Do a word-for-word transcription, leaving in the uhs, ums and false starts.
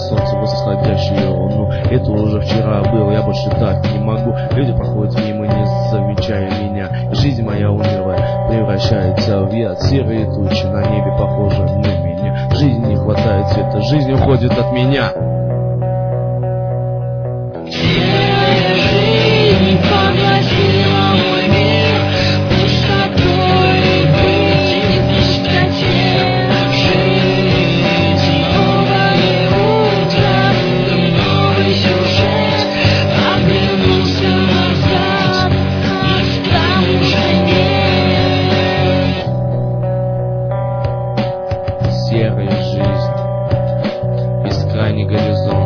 солнце восходящее. Ну, это уже вчера было, я больше так не могу. Люди проходят мимо, не замечая меня. И жизнь моя унылая превращается в яд. Серые тучи на небе похожи на меня. Жизни не хватает света, жизнь уходит от меня. Серая жизнь, бескрайний горизонт.